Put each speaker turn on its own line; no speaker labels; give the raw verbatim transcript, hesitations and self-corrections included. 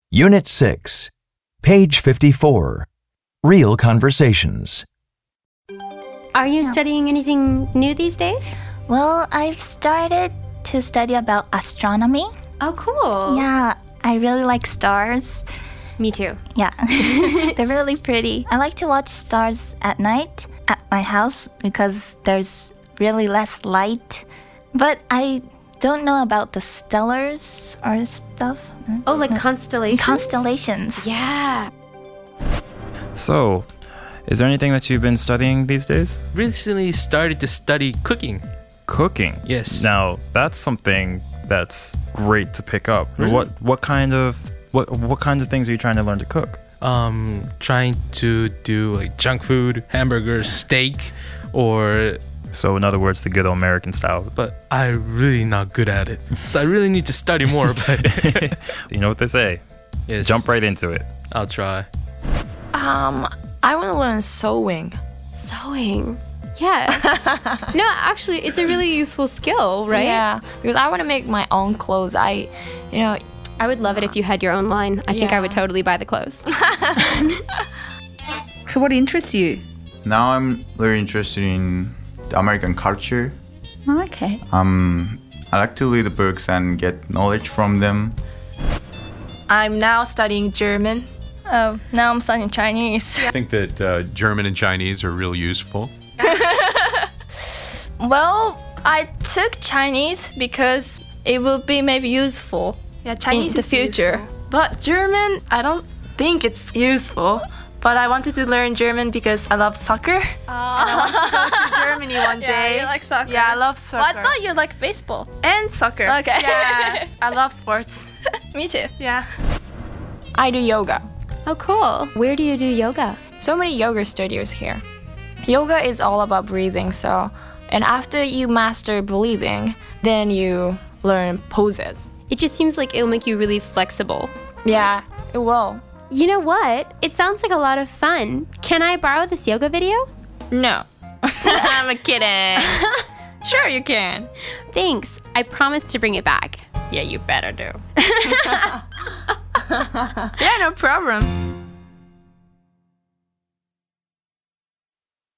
Unit six, page fifty-four. Real conversations.
Are you studying anything new these days?
Well, I've started to study about astronomy.
Oh, cool.
Yeah, I really like stars.
Me too.
Yeah, they're really pretty. I like to watch stars at night at my house because there's really less light. But I don't know about the stellars or stuff.
Oh, like constellations?
Constellations.
Yeah.
So, is there anything that you've been studying these days?
Recently started to study cooking.
Cooking.
Yes.
Now, that's something that's great to pick up.
Really?
What what kind of what what kinds of things are you trying to learn to cook?
Um, trying to do like junk food, hamburgers, steak, or.
So, in other words, the good old American style.
But I'm really not good at it, so I really need to study more. But
You know what they say?
yes,
Jump right into it.
I'll try.
Um, I want to learn sewing.
Sewing. Yeah. No, actually, it's a really useful skill, right?
Yeah, because I want to make my own clothes. I, you know,
I would love it if you had your own line. I think I
Yeah.
would totally buy the clothes.
So what interests you?
Now I'm very interested in the American culture.
Okay.
Um, I like to read books and get knowledge from them.
I'm now studying German.
Oh, now I'm studying Chinese.
I think that uh, German and Chinese are real useful.
Well, I took Chinese because it will be maybe useful
Yeah, Chinese
in the
is
future.
useful. But German, I don't think it's useful. But I wanted to learn German because I love soccer. I want to go to Germany one day.
you like soccer.
Yeah, I love soccer.
Well, I thought you liked baseball.
And soccer.
Okay.
Yeah, I love sports.
Me too.
Yeah.
I do yoga.
Oh, cool. Where do you do yoga?
So many yoga studios here. Yoga is all about breathing, so, and after you master breathing, then you learn poses.
It just seems like it'll make you really flexible.
Yeah, it will.
You know what? It sounds like a lot of fun. Can I borrow this yoga video?
No. I'm kidding. Sure you can.
Thanks. I promise to bring it back.
Yeah, you better do. Yeah, no problem.